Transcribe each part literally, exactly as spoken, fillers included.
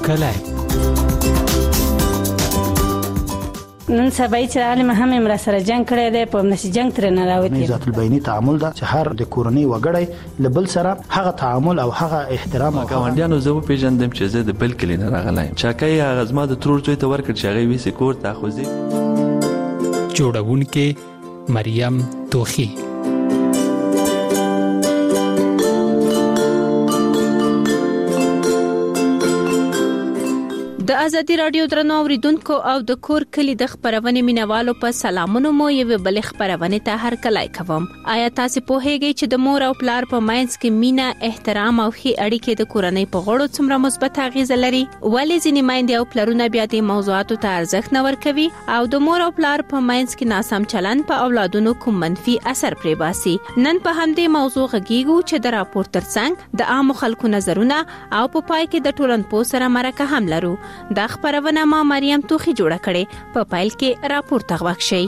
کلی. نن سبا چې عالم هم امر سره جنگ کړی دی په نشي جنگ تر نه راوتی. ذات البینی تعامل دا چې هر د کورنۍ وګړی لبل سره هغه تعامل او هغه احترام او ګاونډیانو زه پیژندم چې زه د بل کلی نه راغلایم. چاکای هغه زما د ترور زوی ته ورکړ چې هغه ویسې کور ته خوځي. جوړونکې مریم توخی. د ازادي رادیو درنو اوریدونکو او د کور کلی د خبرونې مینوالو په سلامونو مو یو بل خبرونه ته هر کله کوم. آیا تاسو په هیګي چې د مور او پلار په ماینس کې مینا، احترام او ښې اړیکې د کورنۍ په غړو څومره مثبت اغیز لري؟ ولې ځینې مایندې او پلرونه بیا د موضوعاتو ته ارزښت نه ورکوي او د مور او پلار په ماینس کې ناسم چلند په اولادونو کوم منفي اثر پرې باسي؟ نن په همدې موضوع غږیږو چې د راپور ترڅنګ د عام خلکو نظرونه او په پای کې د ټولنپوه سره مرکه هم لرو. دا خبرونه ما مریم توخی جوړه کړې. په پایل کې راپور تغوښ شي.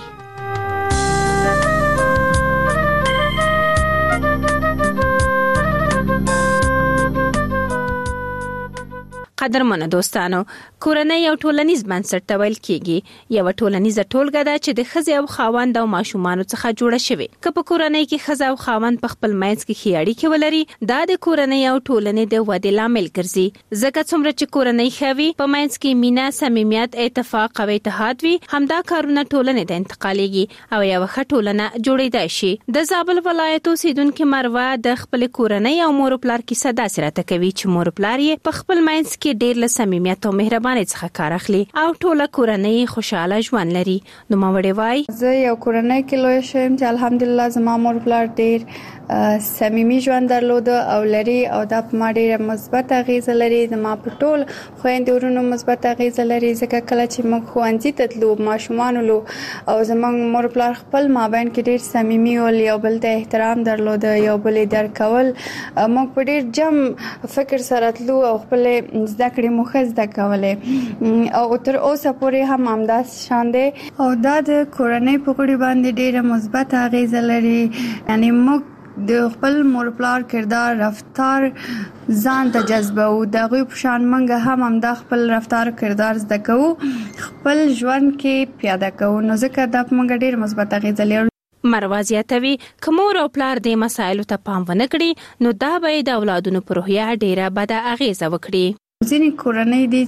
قدرمنو دوستانو، کورنۍ یو ټولنیز بنسټ ته ویل کېږي. یو ټولنیزه ټولګه ده چې د ښځې او خاوند او ماشومانو څخه جوړه شوې. که په کورنۍ کې ښځه او خاوند په خپل منځ کې ښې اړیکې ولري، دا د کورنۍ او ټولنې د ودې لامل ګرځي. ځکه څومره چې کورنۍ ښه وي، په منځ کې مینه، صمیمیت، اتفاق او اتحاد وي، همدا کارونه ټولنې ته انتقالېږي او یو ښه ټولنه جوړېدای شي. د زابل ولایت اوسیدونکې مروه د خپل کورنۍ او مور پلار کیسه داسې راته کوي چې مور پلار یې په خپل منځ کې ډېر له صمیمیت او مهربانۍ څخه کار اخلي او ټوله کورنۍ خوشاله ژوند لري. نو ما وړي وای زه یو کورنۍ کې لوی شوم چې الحمدلله زما مور پلار ډېر صمیمي ژوند درلود او لري او دا په ما ډېره مثبت اغیزه لري. زما په ټول خویندو ورونو مثبت اغیزه لري، ځکه کله چې موږ ښوونځي ته تلو، ماشومان ولو او زموږ مور پلار خپل مابین کې ډېر صمیمي ول، یو بل ته احترام درلود، یو بل درک کول. موږ په ډېر جم فکر سره تلو او خپل زده کړې مو ښه زده کولې او تر اوسه پورې هم همداس شان دی او دا د کورنۍ په غړي باندې ډېره مثبت اغیزه لري. یعنی موږ د خپل مور پلار کردار، رفتار ځان ته جذبو، دغه په شان منګه هم هم د خپل رفتار کردار زده کوو، خپل ژوند کې پیاده کوو. نو ځکه دا موږ ډېر مثبت اغیزه لري. مروه زیاتوي که مور او پلار د مسایلو ته پام ونه کړي، نو دا به د اولادونو پر روحیه ډېره بده اغیزه وکړي. ځینې کورنۍ دي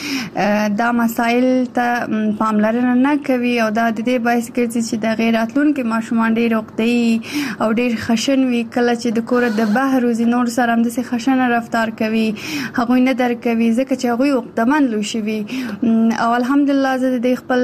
چې دا مسایل ته پاملرنه نه کوي او دا د دې باعث ګرځي چې د غیر راتلونکي ماشومان ډېر عقده‌ای او ډېر خشن وي. کله چې د کور د بهر وزي نور سره هم داسې خشنه رفتار کوي، هغوی نه درک کوي ځکه چې هغوی عقده‌مند لوی شوي. او الحمدلله زه د خپل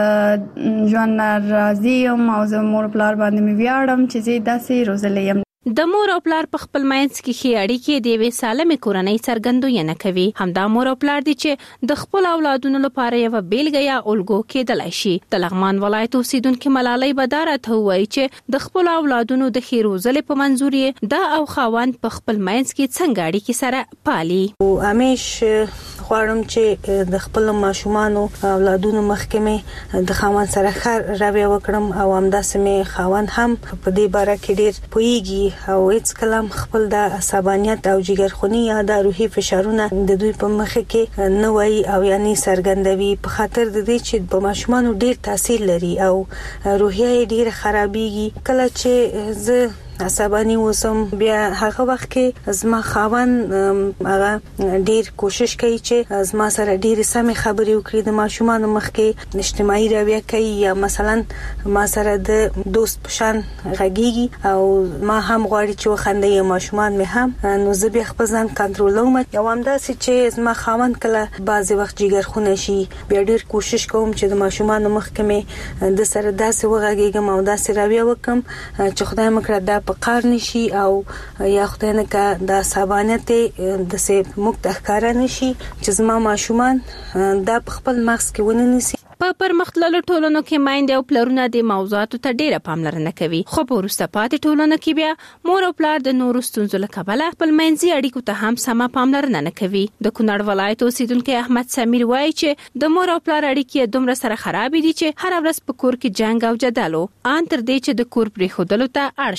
ژوند نه راضي یم او زه مور پلار باندې مې ویاړم چې زه داسې روزلې یم. د مور او پلار په خپل منځ کې ښې اړیکې د یوې سالمې کورنۍ څرګندونه کوي. همدا مور او پلار دي چې د خپل اولادونو لپاره یو بیلګه یا الګو کېدلای شي. د لغمان ولایت اوسیدونکې ملالۍ بداره ته وایي چې د خپل اولادونو د ښې روزلې په منظور یې دا او خاوند په خپل منځ کې څنګه اړیکې سره پالي. او همیش غواړم چې د خپل ماشومانو اولادونو مخکمه د خاوند سره ښه رویه وکړم او همداسې مې خاوند هم په دې باره کې ډېر پوهیږي او هیڅ کلام خپل د عصبانیت او جګرخونی یا د روحي فشارونه د دوی په مخ کې نه وایي او یعنی سرګندوي، په خاطر د دې چې په ماشومان ډېر تاثیر لري او روحیه یې ډېر خرابېږي. کله چې زه عصبانی وسم بیا هغه وخت کې زما خاوند هغه ډیر کوشش کوي چې زما سره ډیر سمې خبرې وکړي، د ماشومان مخ کې اجتماعي رویه کوي یا مثلا ما سره د دوست پشان غږیږي او ما هم غواړي چې وخندي ماشومان مې هم، نو زه بیا خپل ځان کنټرولوم. یو همداسې چې زما خاوند کله بعضی وخت جګرخونه شي، بیا ډیر کوشش کوم چې د ماشومان مخ کې مې د سره داسې وغږیږم او داسې رویه وکم چې خدای مکړه دا په کار نشي او یا خدای نه کا د عصبانیت د سه مختخکار نشي چې زما ماشومان دا په خپل مغز کې ونه نسی. په پرمختللو ټولنو کې مایندې او پلرونه د موضوعاتو ته ډیره پاملرنه کوي، خو په وروسته پاتې ټولنو کې بیا مور او پلار د نورو ستونزو له کبله خپل منځي اړیکو ته هم سمه پاملرنه نه کوي. د کونړ ولایت اوسیدونکي احمد سمیر وایي چې د مور او پلار اړیکې دومره سره خراب دي چې هر ورځ په کور کې جنگ او جدل و ان تر دې چې د کور پرې خودلو ته اړ شو.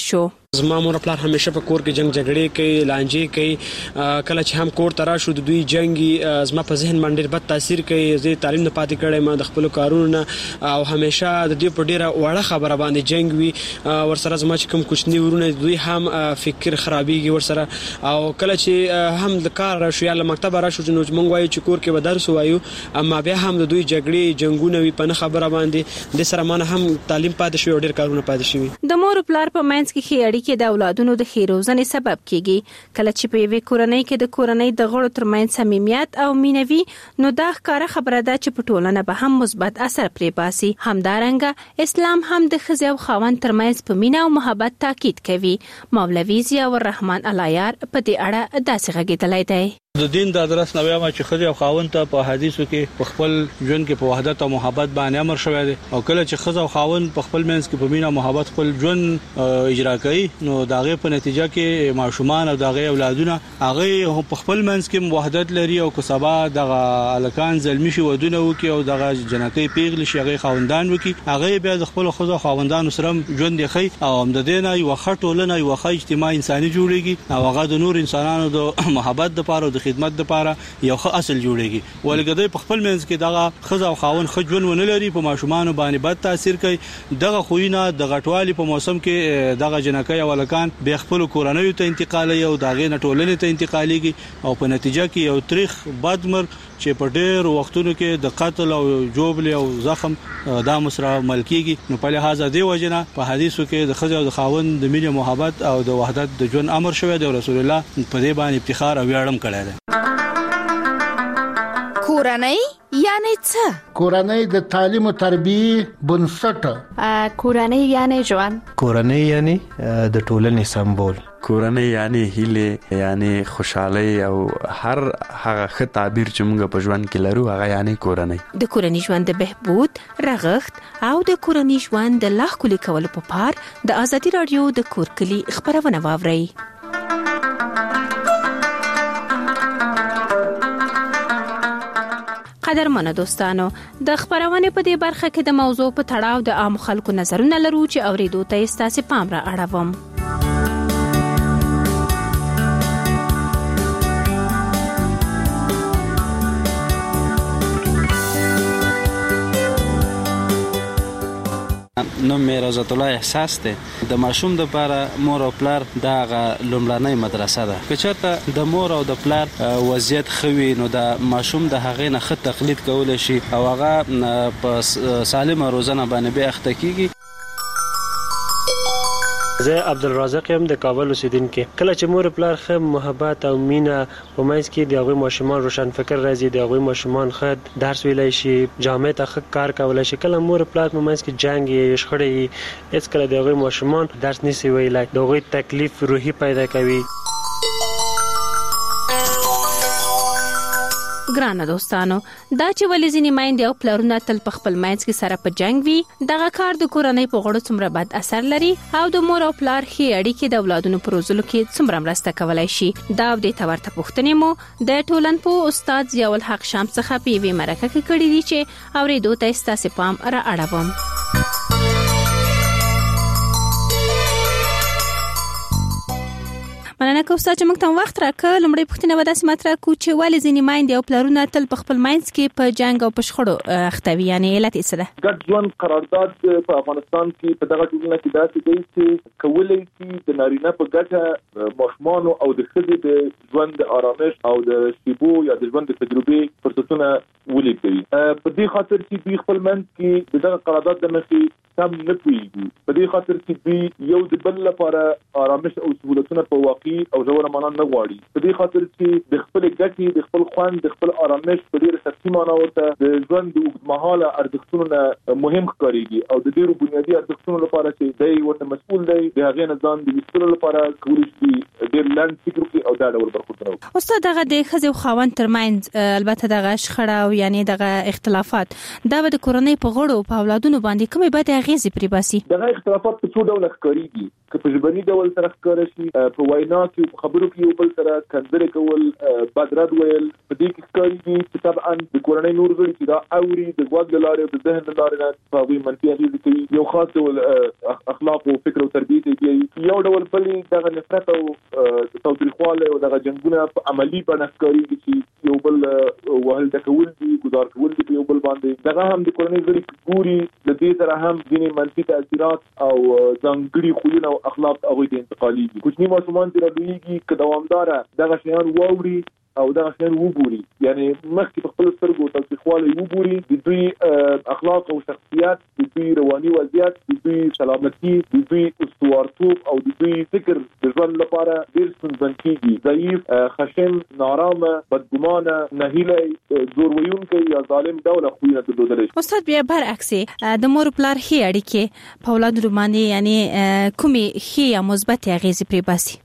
زما مور پلار همیشه په کور کې جنگ جګړې کوي، لانجې کوي. کله چې هم کور ته راشو د دوی جنگي زما په ذهن باندې ډېر بد تاثیر کوي. زه تعلیم نه پاتې کړی ما د خپل کارونو نه او همیشه د دې په ډیره وړه خبره باندې جنگ وي. ورسره زما چې کوم کوچنی ورونه دوی هم فکر خرابېږي ورسره. او کله چې هم د کار راشو یا له مکتب راشو نو موږ وایو چې کور کې به درس وایو، اما بیا هم د دوی جګړې جنگونه وي په نه خبره باندې د سره مانه هم تعلیم پاتې شوی او ډېر کارونه پاتې شوی. د مور پلار په منځ کې ښې اړیکې د اولادونو د ښې روزنې سبب کیږي. کله چې په یوې کورنۍ کې د کورنۍ د غړو ترمنځ صمیمیت او مینه وي نو دا ښکاره خبره ده چې په ټولنه به هم مثبت اثر پرې باسي. همدارنګه اسلام هم د ښځې او خاوند ترمنځ په مینه او محبت تاکید کوي. مولوي ضیاء الرحمن العیار په دې اړه داسې غږېدلی دی. د دین د درس نو وایم چې خځه او خاوند ته په حدیثو کې په خپل ژوند کې په وحدت او محبت باندې امر شوی دی، او کله چې خځه او خاوند په خپل منځ کې په مینه او محبت خپل ژوند اجرا کوي نو داغه په نتیجه کې ماشومان او داغه اولادونه هغه په خپل منځ کې وحدت لري او که سبا دغه الکان زلمی شي ودونه وکي او دغه جنکې پیغلی شي هغه خاوندان وکي هغه بیا د خپل خځه خاوندانو سره ژوند دی او هم د دینه یو خټولنه یو خې اجتماع انساني جوړيږي او هغه د نور انسانانو د محبت لپاره د خدمت لپاره یو ښه اصل جوړيږي. ولګدې په خپل منځ کې دغه خزه او خاون خجون ونه لري په ماشومان باندې بد تاثیر کوي. دغه خوینه د غټوالي په موسم کې دغه جنکې او لکان به خپل کورنۍ ته انتقالي او دغه نټولنې ته انتقاليږي او په نتیجه کې یو تاریخ بدمر چې په ډېر وختونو کې د قتل او جوبل او زخم د مسره ملکیږي. نو په لحاظ دی وجنه په حدیثو کې د خزه او د خاون د مینه محبت او د وحدت د ژوند امر شوی دی. رسول الله په دې باندې افتخار او ویاړم کړی دی. کورنۍ یعنی څه؟ کورنۍ د تعلیم او تربیه بنسټ. کورنۍ یعنی ژوند. کورنۍ یعنی د ټولنې سمبول. کورنۍ یعنی هیله یعنی خوشحالي او هر هغه ښه تعبیر چې موږ په ژوند کې لرو هغه یعنی کورنۍ. د کورنۍ ژوند د بهبود، رغښت او د کورنۍ ژوند د لا ښکلي کولو په پار د ازادي رادیو د کور کلی خبرونه واورئ. قدرمنو دوستانو، د خبرونه په دې برخه کې د موضوع په تړاو د عام خلکو نظرونه لرو چې اوریدو ته ستاسو پام را اړوم. نو مې رضات الله احساس ده د ماشوم د لپاره مور او پلار دغه لومړنۍ مدرسه ده. که چېرته د مور او د پلار وضعیت خوي نو د ماشوم د هغې نه ښه تقلید کول شي او هغه په سالمه روزنه باندې به اخته کیږي. زه عبدالرزاق یم د کابل اوسیدونکو. کله چې مور پلار ښه محبت او مینه په منځ کې د هغوی ماشومان روشن فکر راځي، د هغوی ماشومان ښه درس ویلی شي، جامع ته ښه کار کولی شي. کله مور پلار په منځ کې جنګ یې شخړې یې هېڅکله د هغوی ماشومان درس نشي ویلی، د هغوی تکلیف روحي پیدا کوي. ګرانه دوستانو، دا چې ولې ځینې میندې او پلرونه تل په خپل منځ کې سره په جنگ وي، دغه کار د کورنۍ په غړو څومره بد اثر لري او د مور او پلار ښې اړیکې د اولادونو په روزلو کې څومره مرسته کولی شي. دا او دې ته ورته پوښتنې مو د ټولنپوه استاد ضیاء الحق شام څخه په یوې مرکه کې کړې دي چې اورېدو ته ستاسو پام را اړوم. مننه کوم چې موږ ته وخت راکړ. لومړی پوښتنه به داسې مطرح کړو چې ولې ځینې میندې او پلرونه تل په خپل منځ کې په جنګ او په شخړو اخته وي، یعنې علت یې څه ده؟ ګډ ژوند قرارداد په افغانستان کې په دغه ټولنه کې داسې دی چې کولی شي د نارینه په ګټه ماشومان او د ښځې د ژوند د آرامش او د شیبو یا د ژوند د تجربې فرصتونه ولیکوي. په دې خاطر چې دوی خپل منځ کې دغه قرارداد د مخې سم نه پوهېږي. په دې خاطر چې دوی یو د بل لپاره آرامش او سهولتونه په واقعي او ژوره معنا نه غواړي. په دې خاطر چې د خپل ګټې، د خپل خوند، د خپل آرامش په ډېره سختي معنا ورته د ژوند د اوږدمهاله ارزښتونو نه مهم ښکارېږي او د ډېرو بنیادي ارزښتونو لپاره چې دی ورته مسؤل دی د هغې نه ځان د ویستلو لپاره کولی شي ډېر لاند فکر کوي او دا ډول برخوردونه. استاد دغه د ښځې او خاوند ترمنځ البته دغه شخړه او یعنی دغه اختلافات دا به د کورنۍ په غړو په اولادونو باندې کومې بده اغیزې پرې باسي؟ دغه اختلافات په څو ډول ښکارېږي که په ژبني ډول سره ښکاره شي، په وینا کې په خبرو کې یو بل سره کنځلې کول، بد رد ویل، په دې کې ښکارېږي چې طبعا د کورنۍ نور غړي چې دا اوري د غوږ له لارې او د ذهن له لارې نه په هغوی منفي اغېزې کوي، یو خاص ډول اخلاق او فکر او تربیت یې کوي. یو ډول بلې دغه نفرت او تاوتریخوالی او دغه جنګونه په عملي بڼه ښکارېږي چې یو بل وهل ډکول دي، ګزار کول دي په یو بل باندې. دغه هم د کورنۍ غړي ګوري، د دې سره هم ځینې منفي تاثیرات او ځانګړي خویونه او اخلاق هغوی ته انتقالېږي. کوچني ماشومان چې راډویږي که دوامداره دغه شیان واوري او دغه شیان وګوري، یعنی مخکې په خپلو سترګو تاوتریخوالی وګوري، د دوی اخلاق او شخصیت، د دوی رواني وضعیت، د دوی سلامتي، د دوی استوارتوب او د دوی فکر د ژوند لپاره ډېر ستونزمن کېږي. ضعیف، خشن، نارامه، بدګمانه، نهیلی، زور ویونکی یا ظالم ډوله خویونه درلودلی شي. استاد بیا برعکس د مور پلار ښې اړیکې په اولادو باندې یعنی کومې ښې یا مثبتې اغېزې پرې باسي؟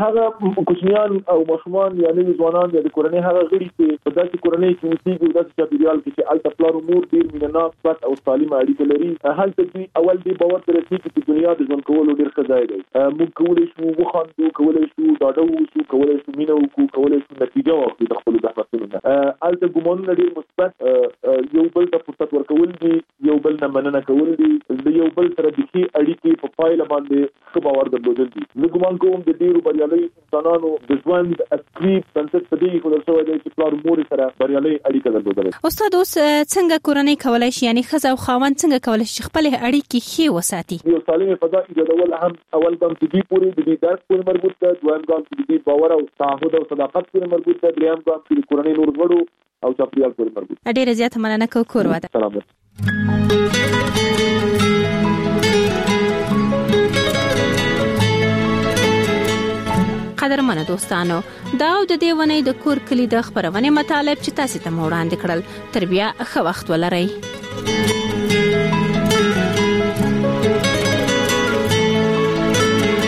هغه کوچنیان او ماشومان یا نوي ځوانان د کورنۍ هغه غړي چې په داسې کورنۍ کې اوسېږي او داسې چاپېریال کې چې هلته پلار او مور ډېر مینهناک، مثبت او سالمه اړیکه لري، هلته دوی اول دې باور ته رسېږي چې دنیا د ژوند کولو ډېر ښه ځای دی. موږ کولی شو وخاندو، کولی شو ډاډه واوسو، کولی شو مینه وکړو، کولی شو نتیجه واخلو د خپلو زحمتونو نه. هلته ګمانونه ډېر مثبت، یو بل ته فرصت ورکول دي، یو بل نه مننه کول دي، د یو بل سره د ښې اړیکې په پایله باندې ښه باور درلودل دي. زه ګمان کوم د ډېرو بریالیو انسانانو د ژوند اصلي بنسټ په دې خدای شوی دی چې پلار مور سره بریالۍ اړیکه درلودل. استاد اوس څنګه کورنۍ کولای شي یعنی ښځه او خاوند څنګه کولای شي خپل اړیکې ښې وساتي؟ یو سالمه فضا ایجادول هم اول ګام چې دې پوری د دې درس پورې مربوط ده، دویم ګام چې دې باور او تعهد او صداقت پورې مربوط ده، دریم ګام چې کورنۍ نور غړو او چاپیریال پورې مربوط ده. ډېر زیات مننه کوم کور واده. سلامت. قدرمنه دوستانو، دا او د دې ونې د کور کلی د خبرونه مطالب چې تاسو ته وړاندې کړل. تر بیا ښه وخت ولرئ.